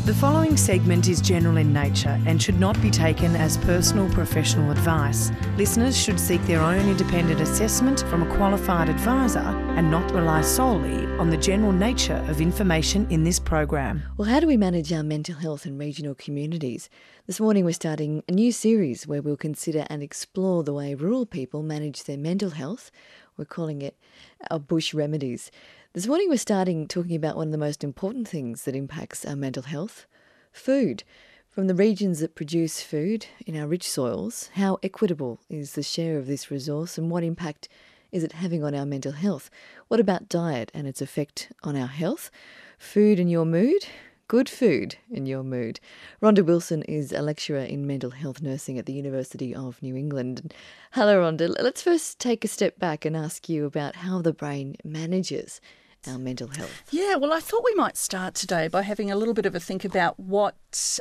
The following segment is general in nature and should not be taken as personal professional advice. Listeners should seek their own independent assessment from a qualified advisor and not rely solely on the general nature of information in this program. Well, how do we manage our mental health in regional communities? This morning we're starting a new series where we'll consider and explore the way rural people manage their mental health. We're calling it our bush remedies. This morning we're starting talking about one of the most important things that impacts our mental health, food. From the regions that produce food in our rich soils, how equitable is the share of this resource and what impact is it having on our mental health? What about diet and its effect on our health? Food and your mood? Good food in your mood. Rhonda Wilson is a lecturer in mental health nursing at the University of New England. Hello, Rhonda. Let's first take a step back and ask you about how the brain manages our mental health. Yeah, well, I thought we might start today by having a little bit of a think about what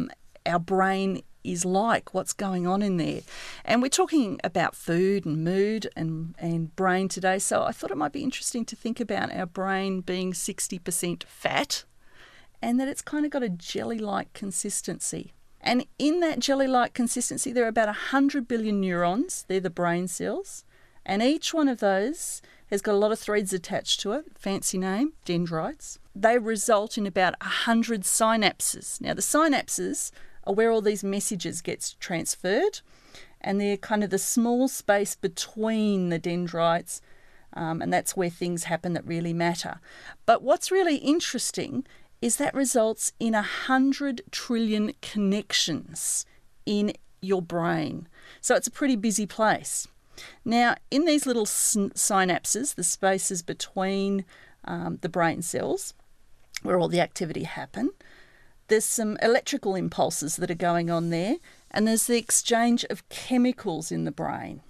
our brain is like, what's going on in there. And we're talking about food and mood and brain today, so I thought it might be interesting to think about our brain being 60% fat and that it's kind of got a jelly-like consistency. And in that jelly-like consistency, there are about 100 billion neurons. They're the brain cells. And each one of those has got a lot of threads attached to it, fancy name, dendrites. They result in about 100 synapses. Now, the synapses are where all these messages get transferred, and they're kind of the small space between the dendrites, and that's where things happen that really matter. But what's really interesting is that results in 100 trillion connections in your brain. So it's a pretty busy place. Now, in these little synapses, the spaces between the brain cells, where all the activity happen, there's some electrical impulses that are going on there, and there's the exchange of chemicals in the brain.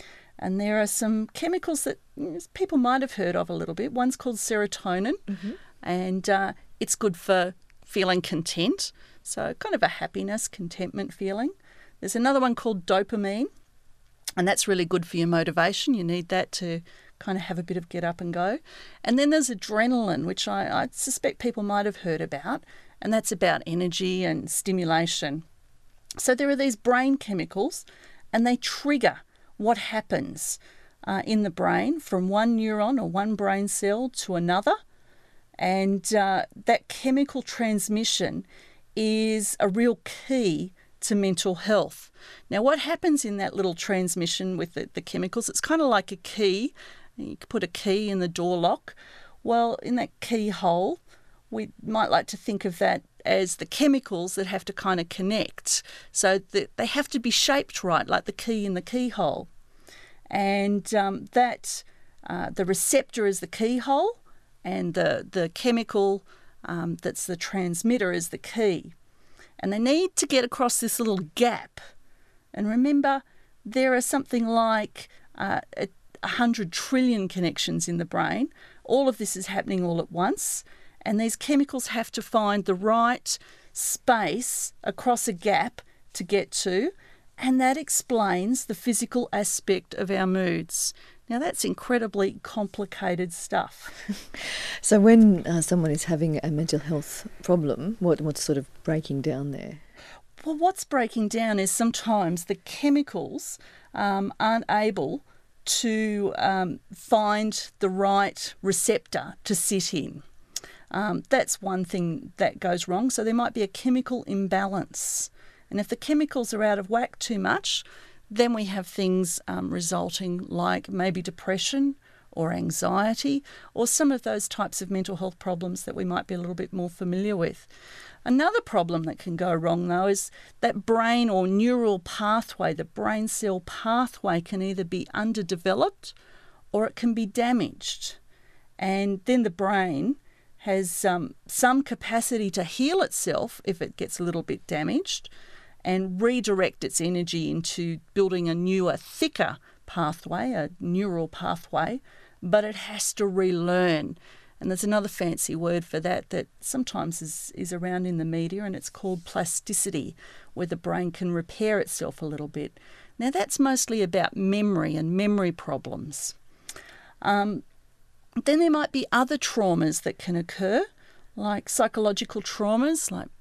And there are some chemicals that people might have heard of a little bit. One's called serotonin, and it's good for feeling content, so kind of a happiness, contentment feeling. There's another one called dopamine, and that's really good for your motivation. You need that to kind of have a bit of get up and go. And then there's adrenaline, which I suspect people might have heard about, and that's about energy and stimulation. So there are these brain chemicals, and they trigger what happens in the brain from one neuron or one brain cell to another. And that chemical transmission is a real key to mental health. Now, what happens in that little transmission with the chemicals, it's kind of like a key. You could put a key in the door lock. Well, in that keyhole, we might like to think of that as the chemicals that have to kind of connect. So that they have to be shaped right, like the key in the keyhole. And the receptor is the keyhole, and the chemical that's the transmitter is the key. And they need to get across this little gap. And remember, there are something like 100 trillion connections in the brain. All of this is happening all at once. And these chemicals have to find the right space across a gap to get to. And that explains the physical aspect of our moods. Now, that's incredibly complicated stuff. So when someone is having a mental health problem, what's sort of breaking down there? Well, what's breaking down is sometimes the chemicals aren't able to find the right receptor to sit in. That's one thing that goes wrong. So there might be a chemical imbalance. And if the chemicals are out of whack too much, then we have things resulting like maybe depression or anxiety or some of those types of mental health problems that we might be a little bit more familiar with. Another problem that can go wrong, though, is that brain or neural pathway, the brain cell pathway, can either be underdeveloped or it can be damaged. And then the brain has some capacity to heal itself if it gets a little bit damaged, and redirect its energy into building a newer, thicker pathway, a neural pathway, but it has to relearn. And there's another fancy word for that sometimes is around in the media, and it's called plasticity, where the brain can repair itself a little bit. Now, that's mostly about memory and memory problems. Then there might be other traumas that can occur, like psychological traumas, like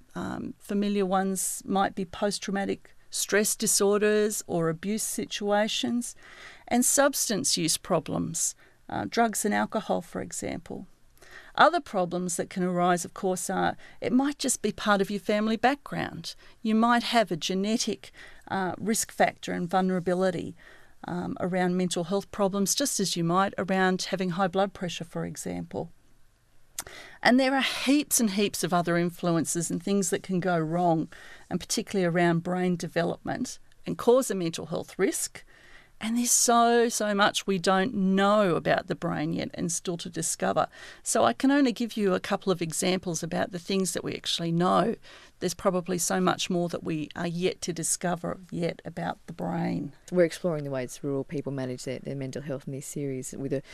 Familiar ones might be post-traumatic stress disorders or abuse situations, and substance use problems, drugs and alcohol, for example. Other problems that can arise, of course, are it might just be part of your family background. You might have a genetic risk factor and vulnerability around mental health problems, just as you might around having high blood pressure, for example. And there are heaps and heaps of other influences and things that can go wrong, and particularly around brain development, and cause a mental health risk. And there's so much we don't know about the brain yet and still to discover. So I can only give you a couple of examples about the things that we actually know. There's probably so much more that we are yet to discover yet about the brain. We're exploring the ways rural people manage their mental health in this series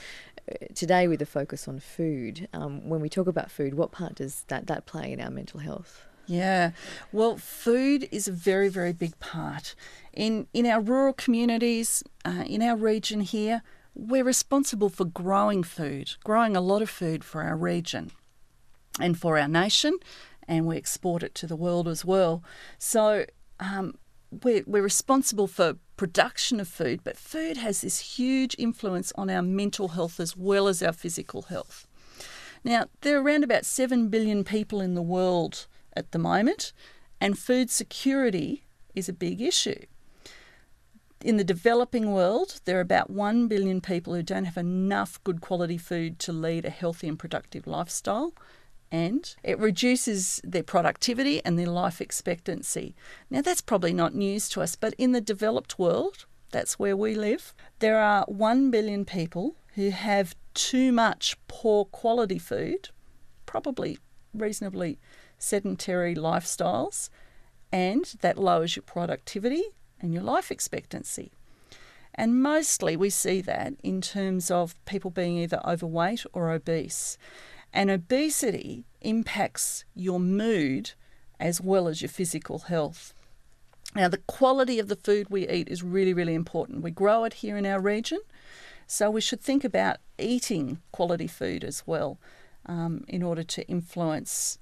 today with a focus on food. When we talk about food, what part does that play in our mental health? Yeah, well, food is a very, very big part. In our rural communities, in our region here, we're responsible for growing a lot of food for our region and for our nation, and we export it to the world as well. So we're responsible for production of food, but food has this huge influence on our mental health as well as our physical health. Now, there are around about 7 billion people in the world at the moment, and food security is a big issue. In the developing world, there are about 1 billion people who don't have enough good quality food to lead a healthy and productive lifestyle, and it reduces their productivity and their life expectancy. Now, that's probably not news to us, but in the developed world, that's where we live, there are 1 billion people who have too much poor quality food, probably reasonably sedentary lifestyles, and that lowers your productivity and your life expectancy. And mostly we see that in terms of people being either overweight or obese. And obesity impacts your mood as well as your physical health. Now, the quality of the food we eat is really, really important. We grow it here in our region, so we should think about eating quality food as well in order to influence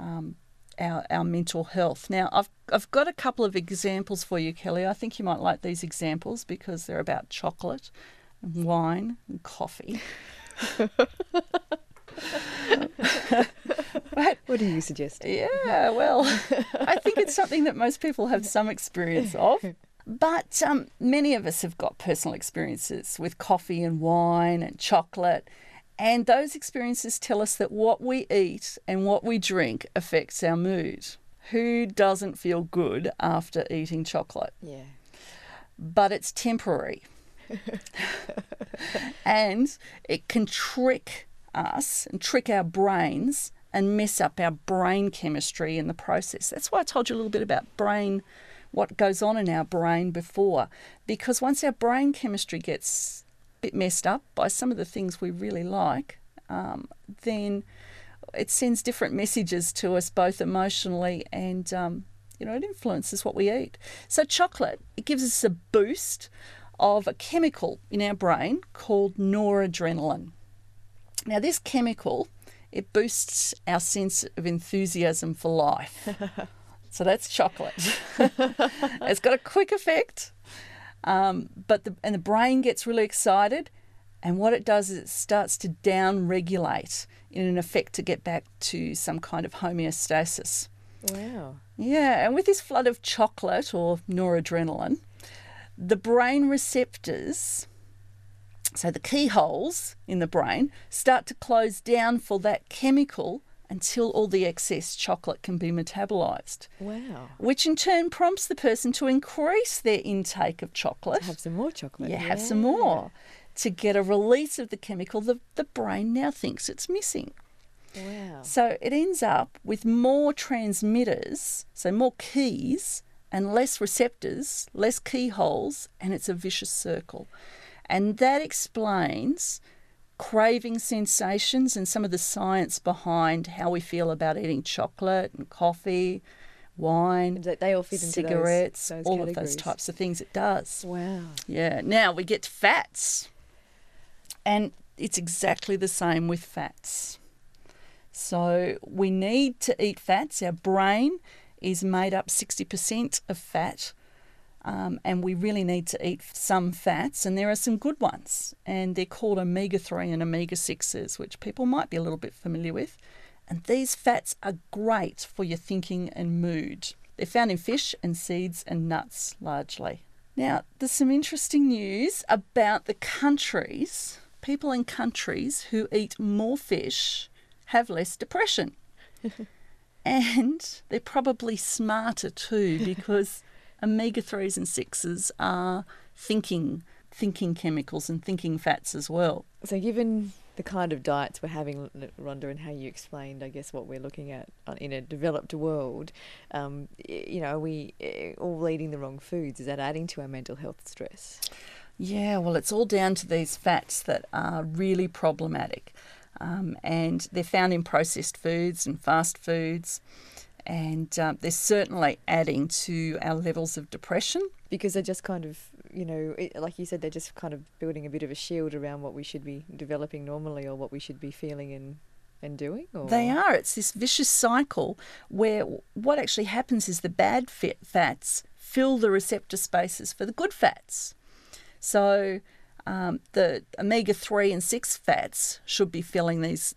our mental health. Now, I've got a couple of examples for you, Kelly. I think you might like these examples because they're about chocolate and wine and coffee. What do you suggest? Yeah, well, I think it's something that most people have some experience of. But many of us have got personal experiences with coffee and wine and chocolate. And those experiences tell us that what we eat and what we drink affects our mood. Who doesn't feel good after eating chocolate? Yeah. But it's temporary. And it can trick us and trick our brains and mess up our brain chemistry in the process. That's why I told you a little bit about what goes on in our brain before. Because once our brain chemistry gets bit messed up by some of the things we really like, then it sends different messages to us both emotionally and it influences what we eat. So chocolate, it gives us a boost of a chemical in our brain called noradrenaline. Now this chemical, it boosts our sense of enthusiasm for life. So that's chocolate. It's got a quick effect. But the brain gets really excited, and what it does is it starts to down-regulate in an effect to get back to some kind of homeostasis. Wow. Yeah, and with this flood of chocolate or noradrenaline, the brain receptors, so the keyholes in the brain, start to close down for that chemical until all the excess chocolate can be metabolised. Wow. Which in turn prompts the person to increase their intake of chocolate. Have some more chocolate. Yeah, have some more. To get a release of the chemical the brain now thinks it's missing. Wow. So it ends up with more transmitters, so more keys and less receptors, less keyholes, and it's a vicious circle. And that explains craving sensations and some of the science behind how we feel about eating chocolate and coffee, wine, they all fit into cigarettes, those all categories. of those types of things. It does. Wow. Yeah. Now we get to fats, and it's exactly the same with fats. So we need to eat fats. Our brain is made up 60% of fat, and we really need to eat some fats, and there are some good ones, and they're called omega-3 and omega-6s, which people might be a little bit familiar with. And these fats are great for your thinking and mood. They're found in fish and seeds and nuts largely. Now, there's some interesting news about the countries. People in countries who eat more fish have less depression. And they're probably smarter too, because omega-3s and 6s are thinking chemicals and thinking fats as well. So given the kind of diets we're having, Rhonda, and how you explained, I guess, what we're looking at in a developed world, are we all eating the wrong foods? Is that adding to our mental health stress? Yeah, well, it's all down to these fats that are really problematic. And they're found in processed foods and fast foods. And they're certainly adding to our levels of depression. Because they're just kind of, like you said, they're just kind of building a bit of a shield around what we should be developing normally or what we should be feeling and doing? Or? They are. It's this vicious cycle where what actually happens is the bad fats fill the receptor spaces for the good fats. So the omega-3 and 6 fats should be filling these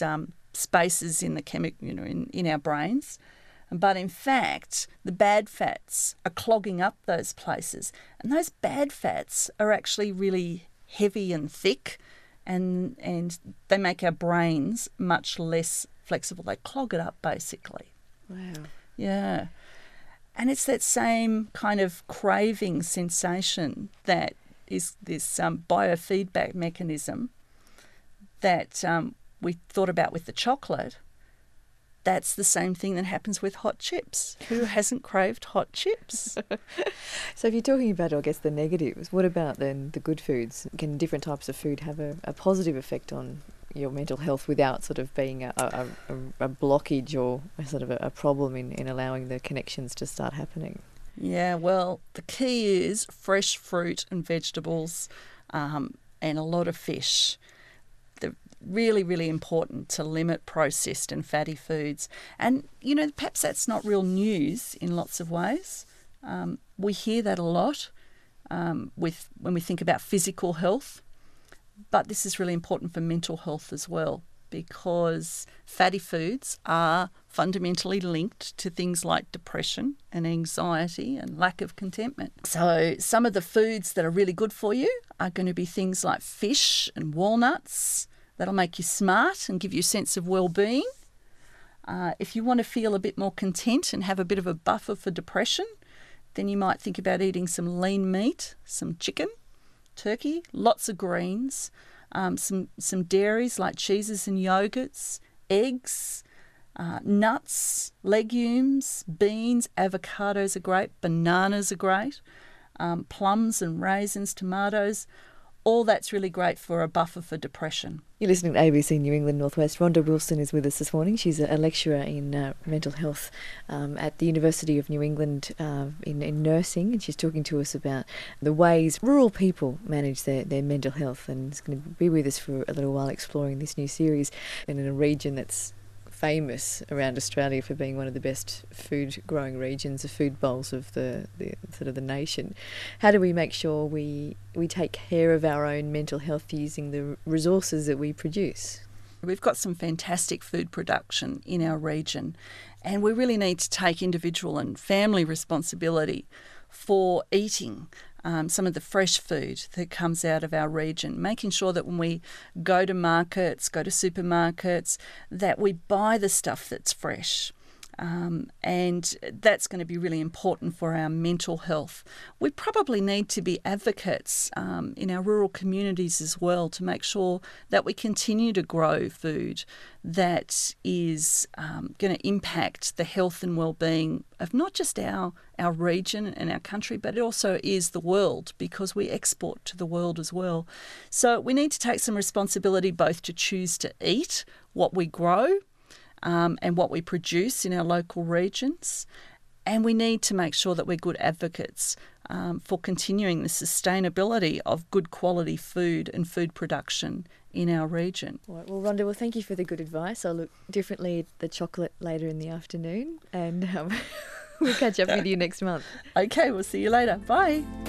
spaces in the in our brains. But in fact, the bad fats are clogging up those places. And those bad fats are actually really heavy and thick, and they make our brains much less flexible. They clog it up, basically. Wow. Yeah. And it's that same kind of craving sensation that is this biofeedback mechanism that we thought about with the chocolate. That's the same thing that happens with hot chips. Who hasn't craved hot chips? So if you're talking about, I guess, the negatives, what about then the good foods? Can different types of food have a positive effect on your mental health without sort of being a blockage or a sort of a problem in allowing the connections to start happening? Yeah, well, the key is fresh fruit and vegetables and a lot of fish. They're really, really important to limit processed and fatty foods. And, perhaps that's not real news in lots of ways. We hear that a lot when we think about physical health. But this is really important for mental health as well, because fatty foods are fundamentally linked to things like depression and anxiety and lack of contentment. So some of the foods that are really good for you are going to be things like fish and walnuts. That'll make you smart and give you a sense of well-being. If you want to feel a bit more content and have a bit of a buffer for depression, then you might think about eating some lean meat, some chicken, turkey, lots of greens, some dairies like cheeses and yogurts, eggs, nuts, legumes, beans, avocados are great, bananas are great, plums and raisins, tomatoes. All that's really great for a buffer for depression. You're listening to ABC New England Northwest. Rhonda Wilson is with us this morning. She's a lecturer in mental health at the University of New England in nursing, and she's talking to us about the ways rural people manage their mental health, and is going to be with us for a little while exploring this new series in a region that's famous around Australia for being one of the best food growing regions, the food bowls of the sort of the nation. How do we make sure we take care of our own mental health using the resources that we produce? We've got some fantastic food production in our region, and we really need to take individual and family responsibility for eating some of the fresh food that comes out of our region, making sure that when we go to markets, go to supermarkets, that we buy the stuff that's fresh. And that's going to be really important for our mental health. We probably need to be advocates in our rural communities as well to make sure that we continue to grow food that is going to impact the health and well-being of not just our region and our country, but it also is the world, because we export to the world as well. So we need to take some responsibility both to choose to eat what we grow and what we produce in our local regions. And we need to make sure that we're good advocates for continuing the sustainability of good quality food and food production in our region. All right, well, Rhonda, well, thank you for the good advice. I'll look differently at the chocolate later in the afternoon, and we'll catch up with you next month. Okay, we'll see you later. Bye.